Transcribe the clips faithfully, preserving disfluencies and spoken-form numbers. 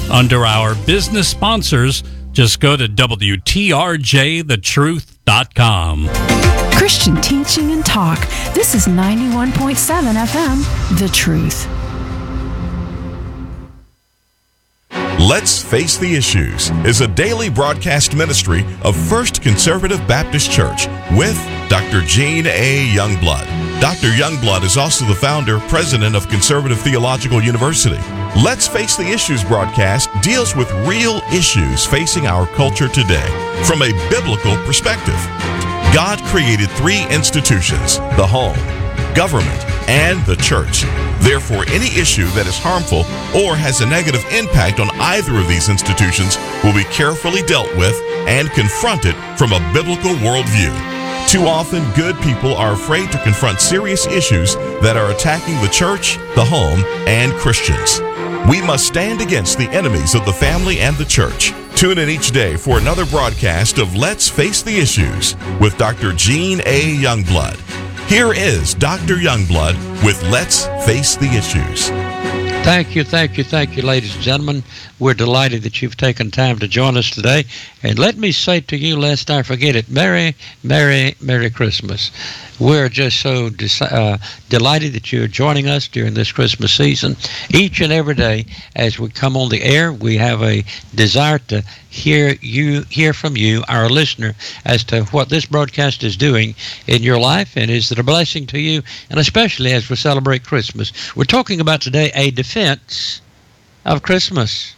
Under our business sponsors, just go to W T R J the truth dot com. Christian teaching and talk. This is ninety-one point seven F M, The Truth. Let's Face the Issues is a daily broadcast ministry of First Conservative Baptist Church with Doctor Gene A. Youngblood. Doctor Youngblood is also the founder, president of Conservative Theological University. Let's Face the Issues broadcast deals with real issues facing our culture today from a biblical perspective. God created three institutions: the home, government, and the church. Therefore, any issue that is harmful or has a negative impact on either of these institutions will be carefully dealt with and confronted from a biblical worldview. Too often, good people are afraid to confront serious issues that are attacking the church, the home, and Christians. We must stand against the enemies of the family and the church. Tune in each day for another broadcast of Let's Face the Issues with Doctor Gene A. Youngblood. Here is Doctor Youngblood with Let's Face the Issues. Thank you, thank you, thank you, ladies and gentlemen. We're delighted that you've taken time to join us today. And let me say to you, lest I forget it, Merry, Merry, Merry Christmas. We're just so uh, delighted that you're joining us during this Christmas season. Each and every day as we come on the air, we have a desire to hear you, hear from you, our listener, as to what this broadcast is doing in your life, and is it a blessing to you, and especially as we celebrate Christmas. We're talking about today a defense of Christmas.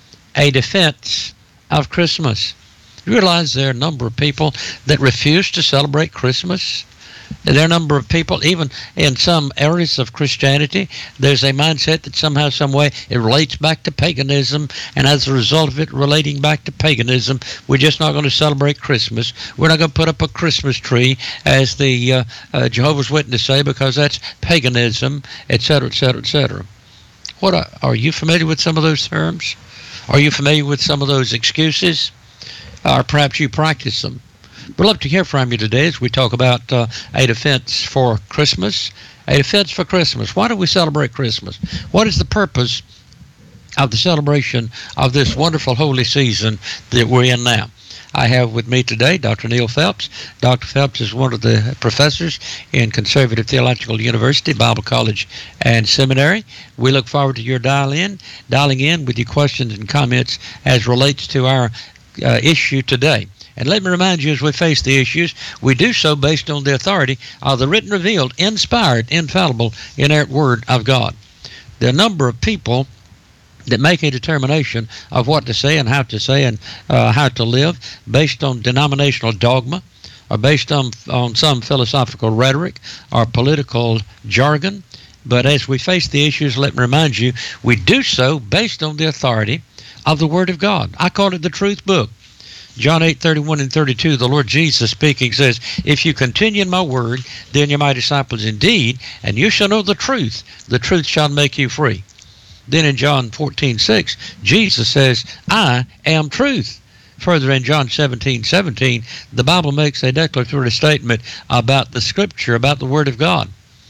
A defense of Christmas. You realize there are a number of people that refuse to celebrate Christmas? There are a number of people, even in some areas of Christianity, there's a mindset that somehow, some way, it relates back to paganism, and as a result of it relating back to paganism, we're just not going to celebrate Christmas. We're not going to put up a Christmas tree, as the uh, uh, Jehovah's Witnesses say, because that's paganism, et cetera, et cetera, et cetera. What are, are you familiar with some of those terms? Are you familiar with some of those excuses? Or perhaps you practice them? We'd love to hear from you today as we talk about uh, a defense for Christmas. A defense for Christmas. Why do we celebrate Christmas? What is the purpose of the celebration of this wonderful holy season that we're in now? I have with me today Doctor Neil Phelps. Doctor Phelps is one of the professors in Conservative Theological University, Bible College, and Seminary. We look forward to your dial in, dialing in with your questions and comments as relates to our uh, issue today. And let me remind you, as we face the issues, we do so based on the authority of the written, revealed, inspired, infallible, inerrant Word of God. There are a number of people that make a determination of what to say and how to say and uh, how to live based on denominational dogma, or based on, on some philosophical rhetoric or political jargon. But as we face the issues, let me remind you, we do so based on the authority of the Word of God. I call it the Truth Book. John eight, thirty-one and thirty-two, the Lord Jesus speaking says, "If you continue in my word, then you're my disciples indeed, and you shall know the truth. The truth shall make you free." Then in John fourteen, six, Jesus says, "I am truth." Further in John seventeen, seventeen, the Bible makes a declaratory statement about the Scripture, about the Word of God.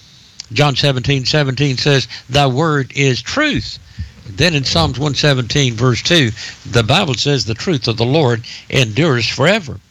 John seventeen, seventeen says, "Thy word is truth." Then in Psalms one seventeen, verse two, the Bible says, "The truth of the Lord endures forever."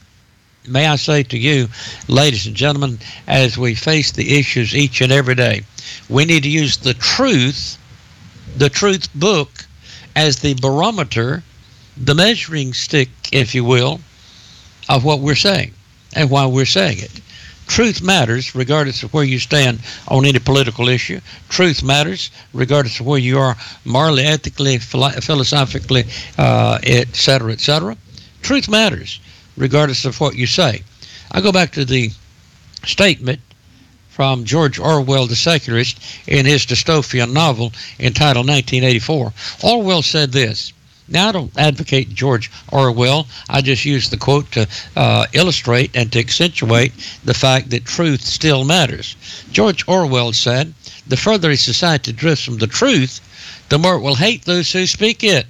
May I say to you, ladies and gentlemen, as we face the issues each and every day, we need to use the truth, the truth book, as the barometer, the measuring stick, if you will, of what we're saying and why we're saying it. Truth matters regardless of where you stand on any political issue. Truth matters regardless of where you are morally, ethically, philosophically, uh, et cetera, et cetera. Truth matters regardless of what you say. I go back to the statement from George Orwell, the secularist, in his dystopian novel entitled nineteen eighty-four. Orwell said this. Now, I don't advocate George Orwell. I just use the quote to uh, illustrate and to accentuate the fact that truth still matters. George Orwell said, "The further a society drifts from the truth, the more it will hate those who speak it."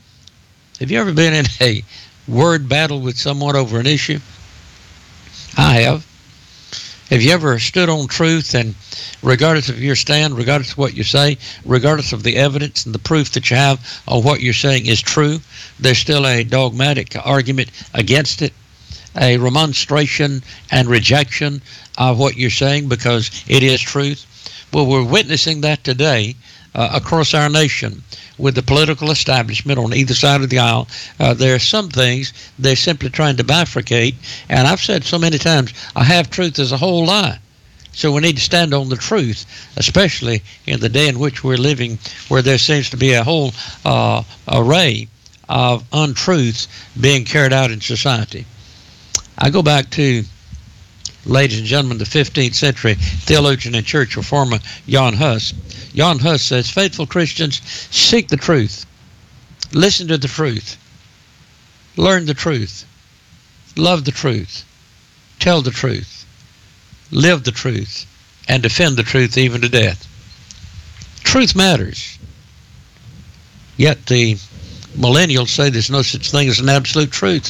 Have you ever been in a word battle with someone over an issue? I have. Have you ever stood on truth, and regardless of your stand, regardless of what you say, regardless of the evidence and the proof that you have on what you're saying is true, there's still a dogmatic argument against it, a remonstration and rejection of what you're saying because it is truth? Well, we're witnessing that today uh, across our nation with the political establishment on either side of the aisle. Uh, there are some things they're simply trying to bifurcate, and I've said so many times, a half-truth is a whole lie. So we need to stand on the truth, especially in the day in which we're living, where there seems to be a whole uh, array of untruths being carried out in society. I go back to, ladies and gentlemen, the fifteenth century theologian and church reformer Jan Hus. Jan Hus says, faithful Christians, seek the truth, listen to the truth, learn the truth, love the truth, tell the truth, live the truth, and defend the truth even to death. Truth matters. Yet the millennials say there's no such thing as an absolute truth.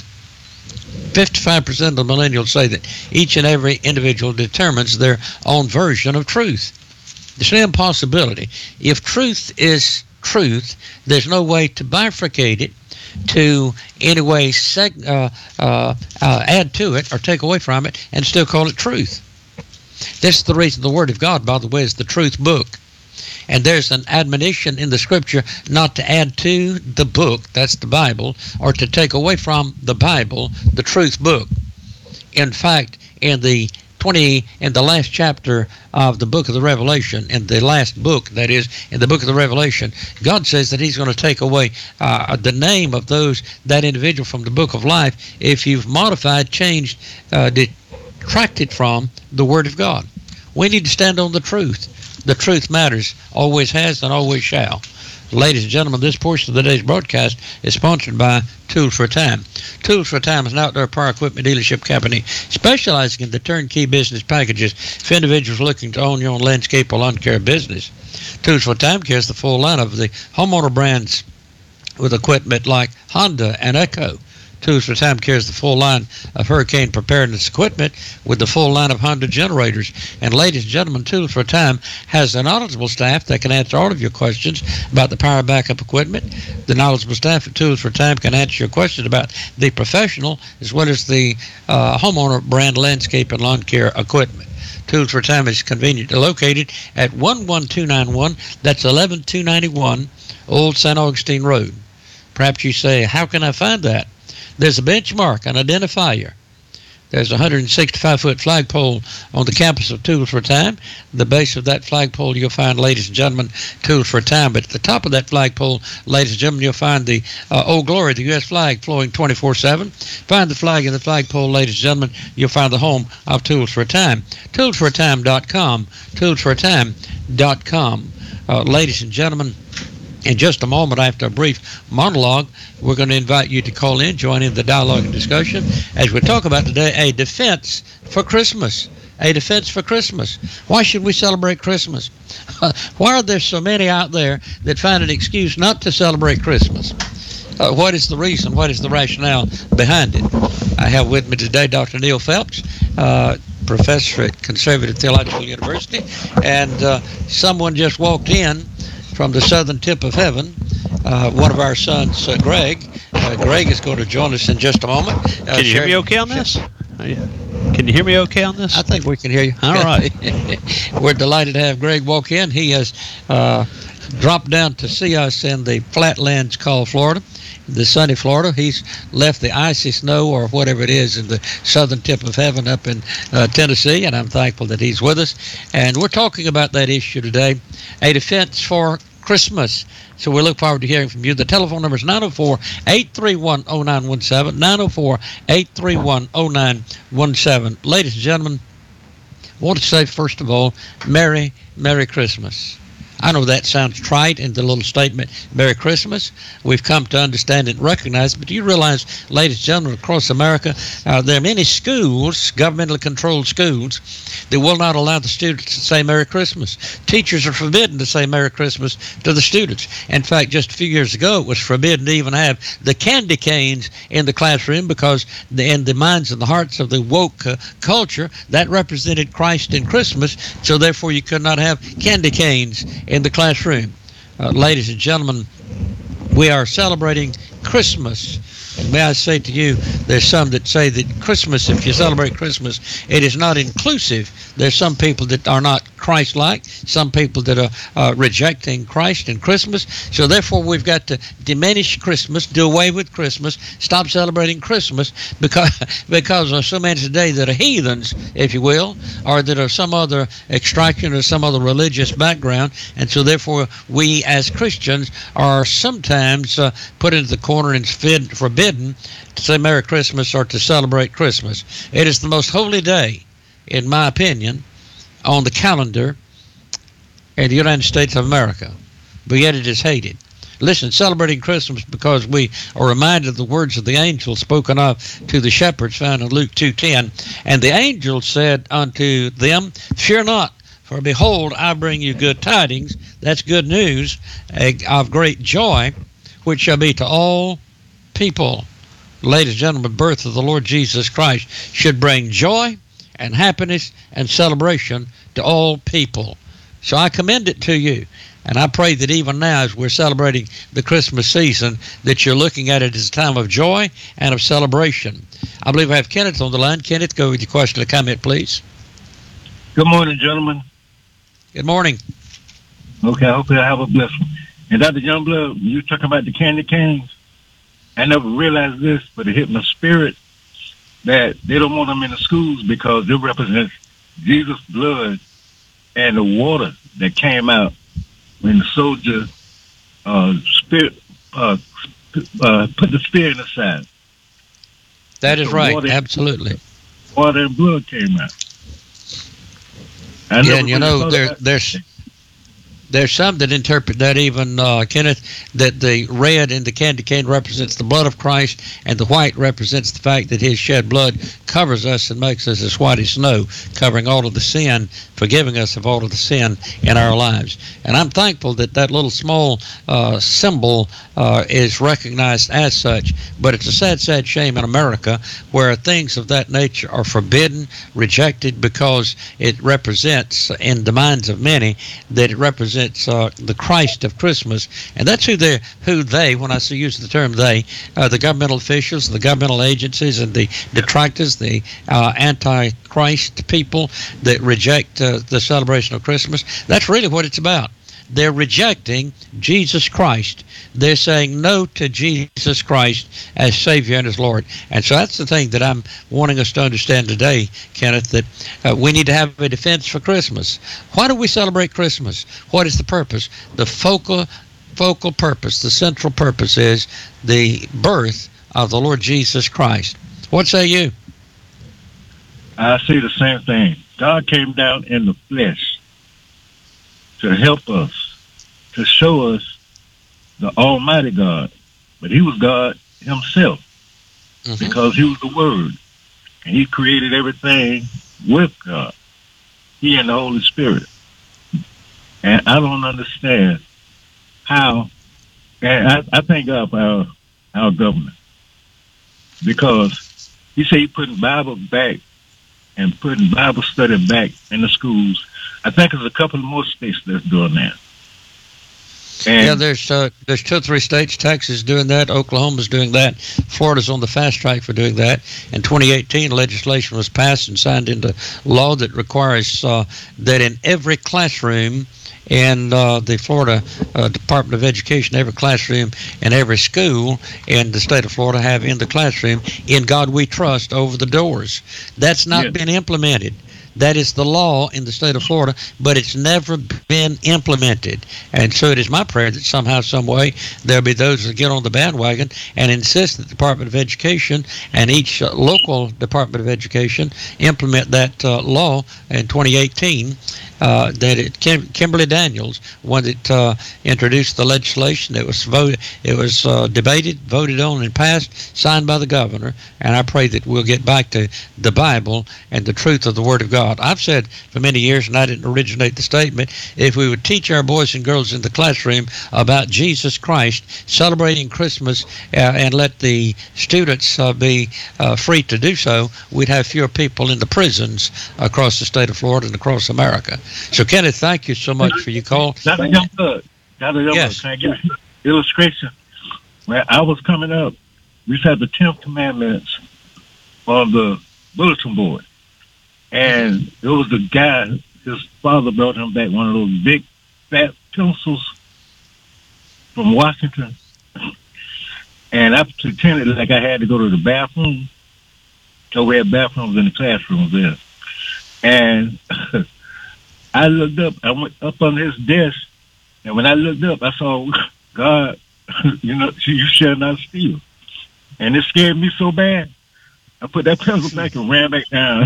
fifty-five percent of the millennials say that each and every individual determines their own version of truth. It's an impossibility. If truth is truth, there's no way to bifurcate it, to any way seg- uh, uh, uh, add to it or take away from it and still call it truth. This is the reason the Word of God, by the way, is the truth book. And there's an admonition in the Scripture not to add to the book, that's the Bible, or to take away from the Bible, the truth book. In fact, in the twenty in the last chapter of the book of the Revelation, in the last book, that is, in the book of the Revelation, God says that he's going to take away uh, the name of those, that individual from the book of life, if you've modified, changed, uh, detracted from the Word of God. We need to stand on the truth. The truth matters, always has and always shall. Ladies and gentlemen, this portion of the day's broadcast is sponsored by Tools for a Time. Tools for a Time is an outdoor power equipment dealership company specializing in the turnkey business packages for individuals looking to own your own landscape or lawn care business. Tools for a Time carries the full line of the homeowner brands with equipment like Honda and Echo. Tools for Time carries the full line of hurricane preparedness equipment with the full line of Honda generators. And ladies and gentlemen, Tools for Time has a knowledgeable staff that can answer all of your questions about the power backup equipment. The knowledgeable staff at Tools for Time can answer your questions about the professional as well as the uh, homeowner brand landscape and lawn care equipment. Tools for Time is conveniently located at one one two nine one, that's eleven two ninety-one Old Saint Augustine Road. Perhaps you say, how can I find that? There's a benchmark, an identifier. There's a one hundred sixty-five foot flagpole on the campus of Tools for Time. The base of that flagpole, you'll find, ladies and gentlemen, Tools for Time. But at the top of that flagpole, ladies and gentlemen, you'll find the uh, Old Glory, the U S flag, flowing twenty-four seven. Find the flag in the flagpole, ladies and gentlemen, you'll find the home of Tools for Time. tools for time dot com. tools for time dot com. Uh, ladies and gentlemen, in just a moment, after a brief monologue, we're going to invite you to call in, join in the dialogue and discussion as we talk about today a defense for Christmas. A defense for Christmas. Why should we celebrate Christmas? Why are there so many out there that find an excuse not to celebrate Christmas? Uh, what is the reason? What is the rationale behind it? I have with me today Doctor Neil Phelps, uh, professor at Conservative Theological University, and uh, someone just walked in from the southern tip of heaven, uh, one of our sons, uh, Greg. Uh, Greg is going to join us in just a moment. Uh, can you hear me okay on this? Can you hear me okay on this? I think we can hear you. All right. We're delighted to have Greg walk in. He has uh, dropped down to see us in the flatlands called Florida, the sunny Florida. He's left the icy snow or whatever it is in the southern tip of heaven up in uh, Tennessee, and I'm thankful that he's with us. And we're talking about that issue today, a defense for Christmas. So we look forward to hearing from you. The telephone number is nine oh four, eight three one, oh nine one seven, nine oh four, eight three one, oh nine one seven. Ladies and gentlemen, I want to say, first of all, Merry, Merry Christmas. I know that sounds trite in the little statement, Merry Christmas. We've come to understand and recognize, but do you realize, ladies and gentlemen, across America, uh, there are many schools, governmentally controlled schools, that will not allow the students to say Merry Christmas. Teachers are forbidden to say Merry Christmas to the students. In fact, just a few years ago, it was forbidden to even have the candy canes in the classroom because the, in the minds and the hearts of the woke uh, culture, that represented Christ and Christmas, so therefore you could not have candy canes in the classroom. Uh, ladies and gentlemen, we are celebrating Christmas. And may I say to you, there's some that say that Christmas, if you celebrate Christmas, it is not inclusive. There's some people that are not Christ-like, some people that are uh, rejecting Christ and Christmas. So therefore, we've got to diminish Christmas, do away with Christmas, stop celebrating Christmas because because there's so many today that are heathens, if you will, or that are some other extraction or some other religious background. And so therefore, we as Christians are sometimes uh, put into the corner and forbid, forbidden to say Merry Christmas or to celebrate Christmas. It is the most holy day, in my opinion, on the calendar in the United States of America, but yet it is hated. Listen, celebrating Christmas because we are reminded of the words of the angel spoken of to the shepherds found in Luke two ten. And the angel said unto them, Fear not, for behold, I bring you good tidings. That's good news of great joy, which shall be to all people. Ladies and gentlemen, the birth of the Lord Jesus Christ should bring joy and happiness and celebration to all people. So I commend it to you. And I pray that even now, as we're celebrating the Christmas season, that you're looking at it as a time of joy and of celebration. I believe I have Kenneth on the line. Kenneth, go with your question or comment, please. Good morning, gentlemen. Good morning. Okay, I hope I have a blessing. And Doctor Youngblood, you were talking about the candy canes. I never realized this, but it hit my spirit that they don't want them in the schools because they represent Jesus' blood and the water that came out when the soldier uh, spirit, uh, uh, put the spear in the side. That is the right, water, absolutely. Water and blood came out. I yeah, and you know, there, that. there's... There's some that interpret that even, uh, Kenneth, that the red in the candy cane represents the blood of Christ, and the white represents the fact that his shed blood covers us and makes us as white as snow, covering all of the sin, forgiving us of all of the sin in our lives. And I'm thankful that that little small uh, symbol uh, is recognized as such, but it's a sad, sad shame in America where things of that nature are forbidden, rejected, because it represents, in the minds of many, that it represents It's uh, the Christ of Christmas, and that's who they, who they, when I use the term they, uh, the governmental officials, the governmental agencies, and the detractors, the uh, anti-Christ people that reject uh, the celebration of Christmas. That's really what it's about. They're rejecting Jesus Christ. They're saying no to Jesus Christ as Savior and as Lord. And so that's the thing that I'm wanting us to understand today, Kenneth, that uh, we need to have a defense for Christmas. Why do we celebrate Christmas? What is the purpose? The focal, focal purpose, the central purpose is the birth of the Lord Jesus Christ. What say you? I say the same thing. God came down in the flesh to help us, to show us the Almighty God. But he was God himself, mm-hmm. because he was the Word. And he created everything with God. He and the Holy Spirit. And I don't understand how, and I, I thank God for our, our government. Because he said he putting Bible back and putting Bible study back in the schools. I think there's a couple of more states that's doing that. And yeah, there's uh, there's two or three states. Texas is doing that. Oklahoma's doing that. Florida's on the fast track for doing that. In twenty eighteen, legislation was passed and signed into law that requires uh, that in every classroom in uh, the Florida uh, Department of Education, every classroom and every school in the state of Florida have in the classroom, "In God We Trust" over the doors. That's not yes. been implemented. That is the law in the state of Florida, but it's never been implemented. And so it is my prayer that somehow, some way, there'll be those that get on the bandwagon and insist that the Department of Education and each uh, local Department of Education implement that uh, law in twenty eighteen. uh, that it Kim, Kimberly Daniels, one that uh, introduced the legislation. It was voted, it was uh, debated, voted on, and passed, signed by the governor. And I pray that we'll get back to the Bible and the truth of the Word of God. I've said for many years, and I didn't originate the statement, if we would teach our boys and girls in the classroom about Jesus Christ, celebrating Christmas, uh, and let the students uh, be uh, free to do so, we'd have fewer people in the prisons across the state of Florida and across America. So, Kenneth, thank you so much for your call. Doctor Youngblood, Doctor Youngblood, yes. can I give you an illustration? When I was coming up, we used to have the Ten Commandments on the bulletin board. And it was the guy, his father brought him back one of those big, fat pencils from Washington. And I pretended like I had to go to the bathroom. So we had bathrooms in the classrooms there. And I looked up, I went up on his desk, and when I looked up, I saw, God, you know, you shall not steal. And it scared me so bad, I put that pencil back and ran back down.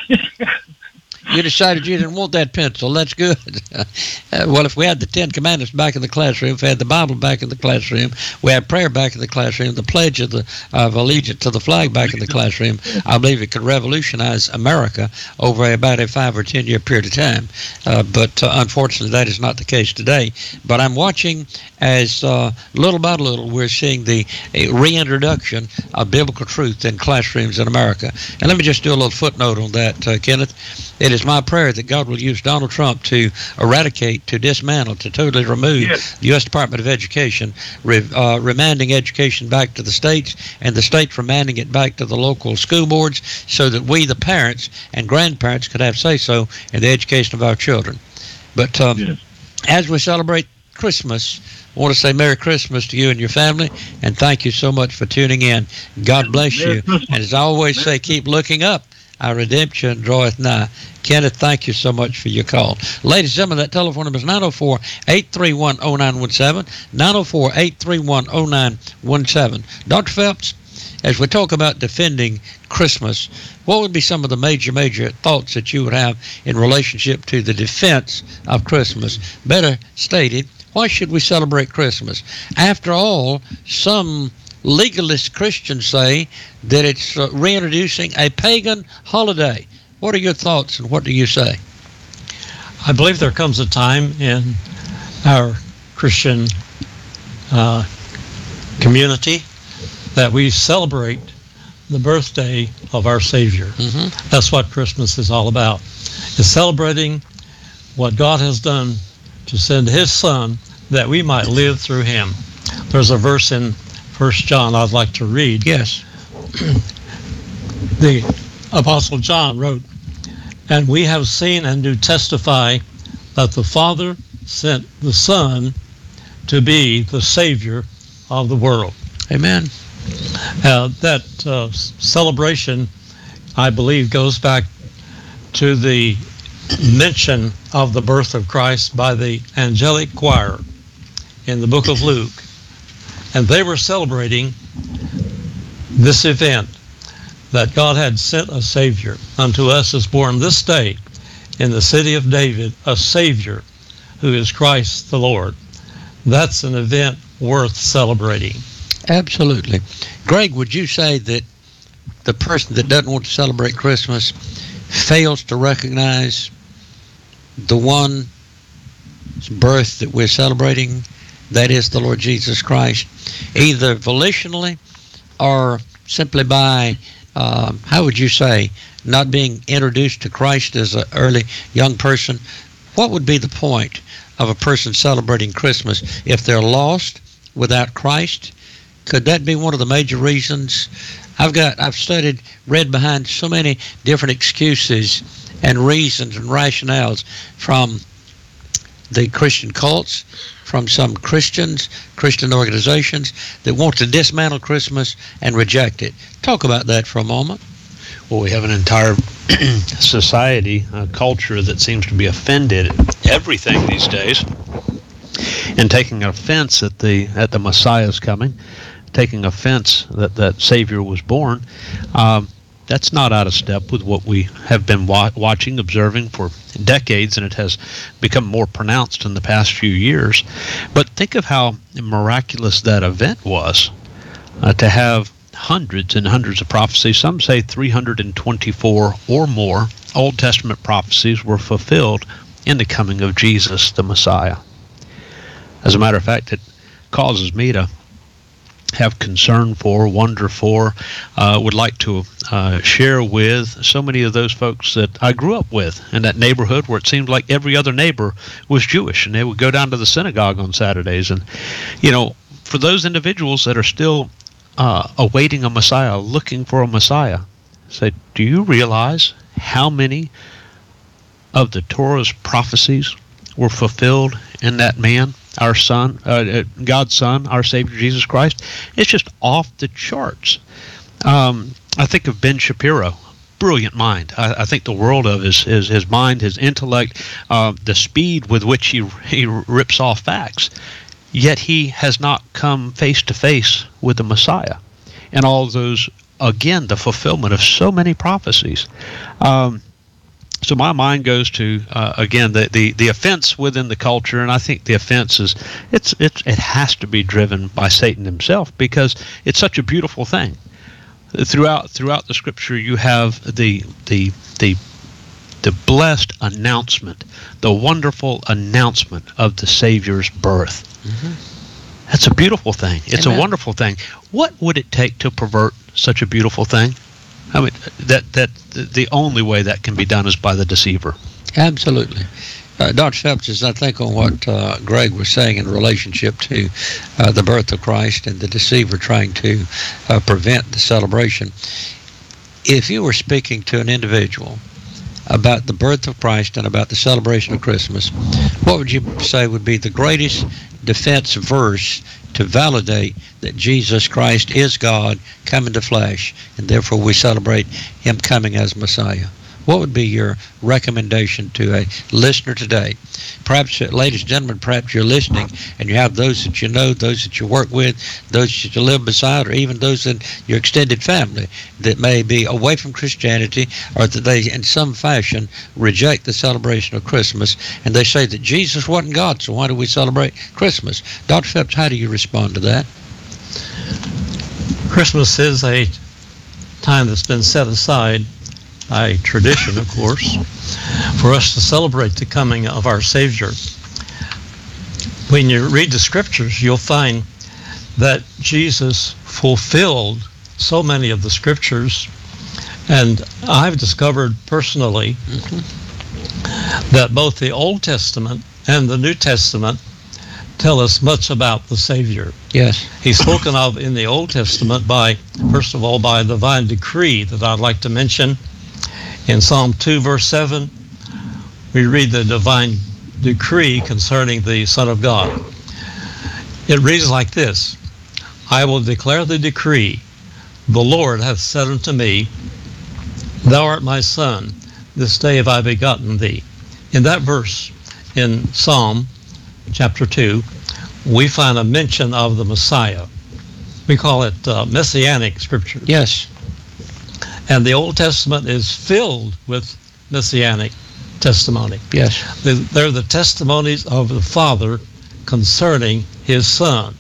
You decided you didn't want that pencil. That's good. uh, well, if we had the Ten Commandments back in the classroom, if we had the Bible back in the classroom, we had prayer back in the classroom, the pledge of, the, of allegiance to the flag back in the classroom, I believe it could revolutionize America over about a five or ten year period of time. Uh, but uh, unfortunately, that is not the case today. But I'm watching as uh, little by little we're seeing the uh, reintroduction of biblical truth in classrooms in America. And let me just do a little footnote on that, uh, Kenneth. It is my prayer that God will use Donald Trump to eradicate, to dismantle, to totally remove yes. the U S Department of Education, re, uh, remanding education back to the states, and the states remanding it back to the local school boards, so that we, the parents and grandparents, could have say-so in the education of our children. But um, yes. as we celebrate Christmas, I want to say Merry Christmas to you and your family, and thank you so much for tuning in. God bless Merry you. Christmas. And as I always Merry say, keep looking up. Our redemption draweth nigh. Kenneth, thank you so much for your call. Ladies and gentlemen, that telephone number is nine oh four, eight three one, oh nine one seven, nine oh four, eight three one, oh nine one seven. Doctor Phelps, as we talk about defending Christmas, what would be some of the major, major thoughts that you would have in relationship to the defense of Christmas? Better stated, why should we celebrate Christmas? After all, some legalist Christians say that it's uh, reintroducing a pagan holiday. What are your thoughts, and what do you say? I believe there comes a time in our Christian uh, community that we celebrate the birthday of our Savior. Mm-hmm. That's what Christmas is all about. It's celebrating what God has done to send His Son that we might live through Him. There's a verse in First John I'd like to read. Yes. The Apostle John wrote, "And we have seen and do testify that the Father sent the Son to be the Savior of the world." Amen. Uh, that uh, celebration, I believe, goes back to the mention of the birth of Christ by the angelic choir in the book of Luke. And they were celebrating this event, that God had sent a Savior. Unto us is born this day in the city of David a Savior, who is Christ the Lord. That's an event worth celebrating. Absolutely. Greg, would you say that the person that doesn't want to celebrate Christmas fails to recognize the one birth that we're celebrating, that is the Lord Jesus Christ, either volitionally or simply by, uh, how would you say, not being introduced to Christ as an early young person? What would be the point of a person celebrating Christmas if they're lost without Christ? Could that be one of the major reasons? I've got, I've studied, read behind so many different excuses and reasons and rationales from the Christian cults, from some Christians, Christian organizations that want to dismantle Christmas and reject it. Talk about that for a moment. Well, we have an entire society, a culture that seems to be offended at everything these days, and taking offense at the at the Messiah's coming, taking offense that that Savior was born. Um, That's not out of step with what we have been wa- watching, observing for decades, and it has become more pronounced in the past few years. But think of how miraculous that event was, uh, to have hundreds and hundreds of prophecies. Some say three hundred twenty-four or more Old Testament prophecies were fulfilled in the coming of Jesus, the Messiah. As a matter of fact, it causes me to have concern for, wonder for, uh, would like to uh, share with so many of those folks that I grew up with in that neighborhood where it seemed like every other neighbor was Jewish, and they would go down to the synagogue on Saturdays. And, you know, for those individuals that are still uh, awaiting a Messiah, looking for a Messiah, say, do you realize how many of the Torah's prophecies were fulfilled in that man, our son, uh, God's Son, our Savior Jesus Christ? It's just off the charts. Um, I think of Ben Shapiro, brilliant mind. I, I think the world of his his, his mind, his intellect, uh, the speed with which he he rips off facts. Yet he has not come face to face with the Messiah, and all those, again, the fulfillment of so many prophecies. Um, So my mind goes to, uh, again, the, the, the offense within the culture, and I think the offense is, it's, it's, it has to be driven by Satan himself, because it's such a beautiful thing. Throughout throughout the Scripture, you have the the the the blessed announcement, the wonderful announcement of the Savior's birth. Mm-hmm. That's a beautiful thing. It's Amen. A wonderful thing. What would it take to pervert such a beautiful thing? I mean, that that the only way that can be done is by the deceiver. Absolutely. Uh, Doctor Phelps, is I think on what uh, Greg was saying in relationship to uh, the birth of Christ and the deceiver trying to uh, prevent the celebration. If you were speaking to an individual about the birth of Christ and about the celebration of Christmas, what would you say would be the greatest defense verse to validate that Jesus Christ is God come into flesh, and therefore we celebrate him coming as Messiah? What would be your recommendation to a listener today? Perhaps, uh, ladies and gentlemen, perhaps you're listening and you have those that you know, those that you work with, those that you live beside, or even those in your extended family that may be away from Christianity, or that they in some fashion reject the celebration of Christmas, and they say that Jesus wasn't God, so why do we celebrate Christmas? Doctor Phelps, how do you respond to that? Christmas is a time that's been set aside by tradition, of course, for us to celebrate the coming of our Savior. When you read the Scriptures, you'll find that Jesus fulfilled so many of the Scriptures, and I've discovered personally mm-hmm. that both the Old Testament and the New Testament tell us much about the Savior. Yes. He's spoken of in the Old Testament by, first of all, by a divine decree that I'd like to mention. In Psalm two, verse seven, we read the divine decree concerning the Son of God. It reads like this: I will declare the decree, the Lord hath said unto me, Thou art my Son, this day have I begotten thee. In that verse, in Psalm chapter two, we find a mention of the Messiah. We call it uh, Messianic Scripture. Yes. And the Old Testament is filled with Messianic testimony. Yes. They're the testimonies of the Father concerning his Son.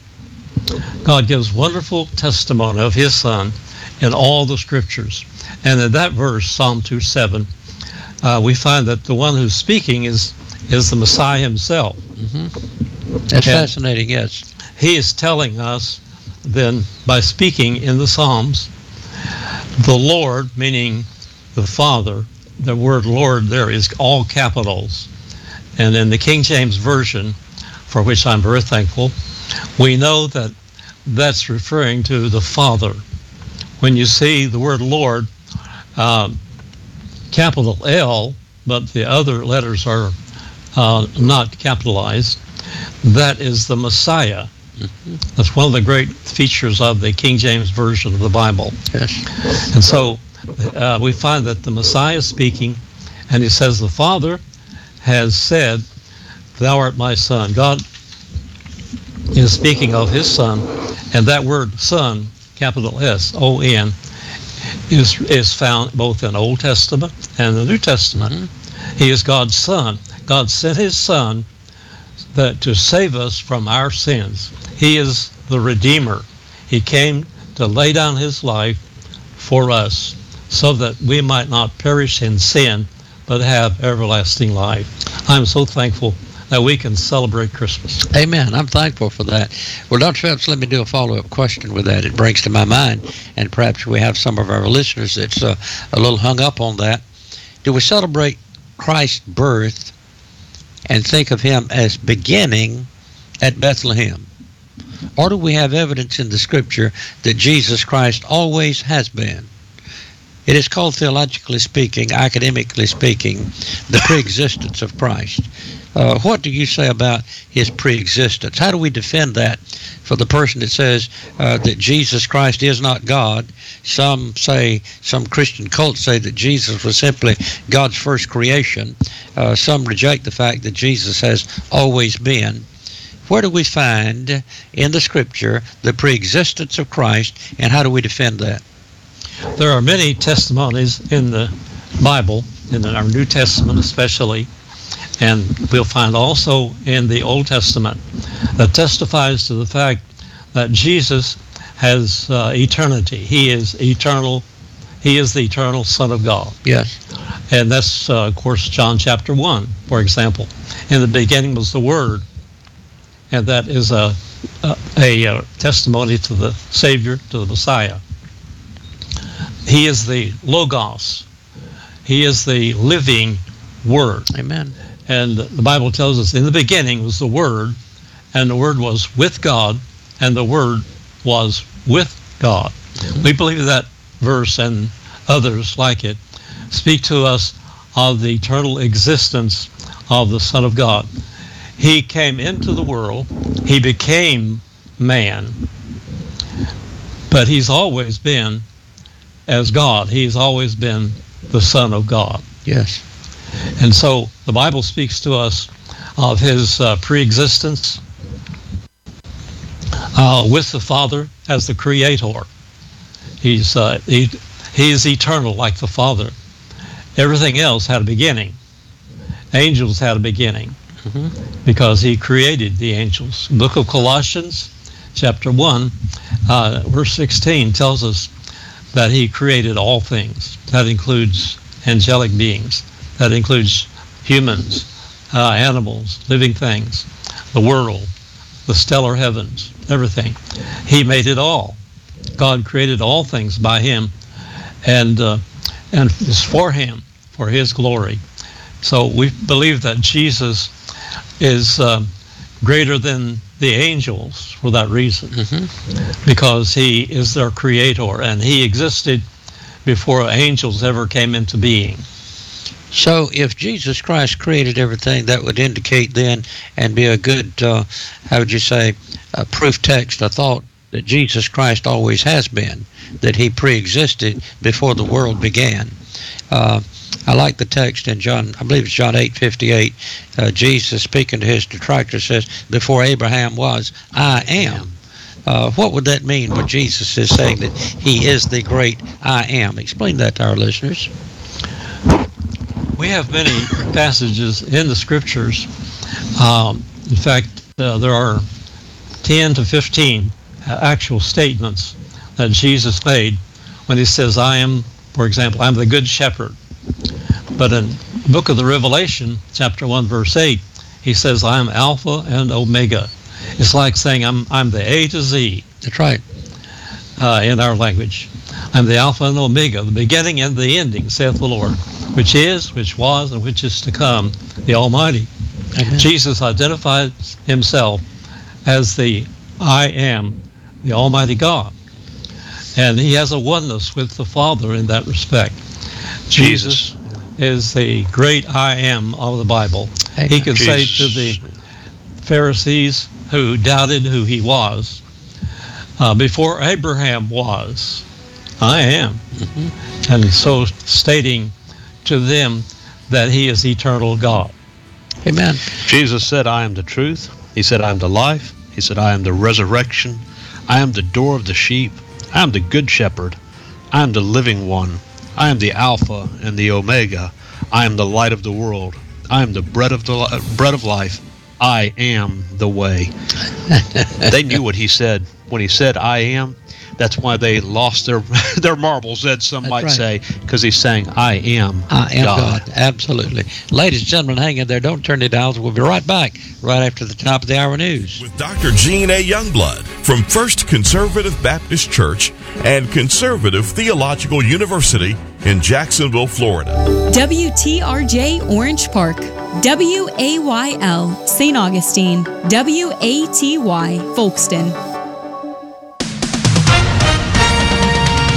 God gives wonderful testimony of his Son in all the Scriptures. And in that verse, Psalm two seven, uh, we find that the one who's speaking is, is the Messiah himself. Mm-hmm. That's and fascinating, yes. He is telling us then, by speaking in the Psalms, the Lord, meaning the Father, the word Lord there is all capitals. And in the King James Version, for which I'm very thankful, we know that that's referring to the Father. When you see the word Lord, uh, capital L, but the other letters are uh, not capitalized, that is the Messiah. Mm-hmm. That's one of the great features of the King James Version of the Bible. Yes. And so uh, we find that the Messiah is speaking, and he says, the Father has said, Thou art my Son. God is speaking of his Son, and that word Son, capital S O N, is is found both in Old Testament and the New Testament. Mm-hmm. He is God's Son. God sent His Son that to save us from our sins. He is the Redeemer. He came to lay down His life for us so that we might not perish in sin, but have everlasting life. I'm so thankful that we can celebrate Christmas. Amen. I'm thankful for that. Well, Doctor Phelps, let me do a follow-up question with that. It brings to my mind, and perhaps we have some of our listeners that's uh, a little hung up on that. Do we celebrate Christ's birth and think of Him as beginning at Bethlehem? Or do we have evidence in the Scripture that Jesus Christ always has been? It is called, theologically speaking, academically speaking, the preexistence of Christ. Uh, what do you say about His preexistence? How do we defend that for the person that says uh, that Jesus Christ is not God? Some say, some Christian cults say that Jesus was simply God's first creation. Uh, some reject the fact that Jesus has always been. Where do we find in the Scripture the preexistence of Christ, and how do we defend that? There are many testimonies in the Bible, in our New Testament especially, and we'll find also in the Old Testament, that testifies to the fact that Jesus has uh, eternity. He is eternal. He is the eternal Son of God. Yes. And that's, uh, of course, John chapter one, for example. In the beginning was the Word, and that is a, a, a, a testimony to the Savior, to the Messiah. He is the Logos. He is the living Word. Amen. And the Bible tells us in the beginning was the Word, and the Word was with God, and the Word was with God. Mm-hmm. We believe that verse and others like it speak to us of the eternal existence of the Son of God. He came into the world. He became man. But He's always been as God. He's always been the Son of God. Yes. And so the Bible speaks to us of His uh, pre-existence uh, with the Father as the Creator. He's uh, he, he is eternal like the Father. Everything else had a beginning. Angels had a beginning, mm-hmm. because He created the angels. Book of Colossians, chapter one, uh, verse sixteen tells us that He created all things. That includes angelic beings. That includes humans, uh, animals, living things, the world, the stellar heavens, everything. He made it all. God created all things by Him, and uh, and it's for Him, for His glory. So we believe that Jesus is uh, greater than the angels for that reason, mm-hmm. because He is their Creator, and He existed before angels ever came into being. So if Jesus Christ created everything, that would indicate then, and be a good, uh, how would you say, a proof text, a thought, that Jesus Christ always has been, that He pre-existed before the world began. Uh, I like the text in John, I believe it's John eight fifty-eight. Uh, Jesus, speaking to His detractors, says, before Abraham was, I am. Uh, what would that mean when Jesus is saying that He is the great I am? Explain that to our listeners. We have many passages in the Scriptures. Um, in fact, uh, there are ten to fifteen actual statements that Jesus made when He says, I am, for example, I'm the good shepherd. But in the book of the Revelation, chapter one, verse eight, He says, I am Alpha and Omega. It's like saying I'm I'm the A to Z. That's right. Uh, in our language. I'm the Alpha and Omega, the beginning and the ending, saith the Lord, which is, which was, and which is to come, the Almighty. Amen. Jesus identifies Himself as the I am, the Almighty God. And He has a oneness with the Father in that respect. Jesus, Jesus is the great I am of the Bible. Amen. He could Jesus. say to the Pharisees who doubted who He was, uh, before Abraham was, I am. Mm-hmm. And so stating to them that He is eternal God. Amen. Jesus said, I am the truth. He said, I am the life. He said, I am the resurrection. I am the door of the sheep. I am the good shepherd. I am the living one. I am the Alpha and the Omega. I am the light of the world. I am the bread of the li- bread of life. I am the way. They knew what he said. When he said, I am, that's why they lost their their marbles, as some That's might right. say, because he's saying, I am I am God. God. Absolutely. Ladies and gentlemen, hang in there. Don't turn the dials. We'll be right back right after the top of the hour news. With Doctor Gene A. Youngblood from First Conservative Baptist Church and Conservative Theological University in Jacksonville, Florida. W T R J Orange Park, W A Y L Saint Augustine, W A T Y Folkston.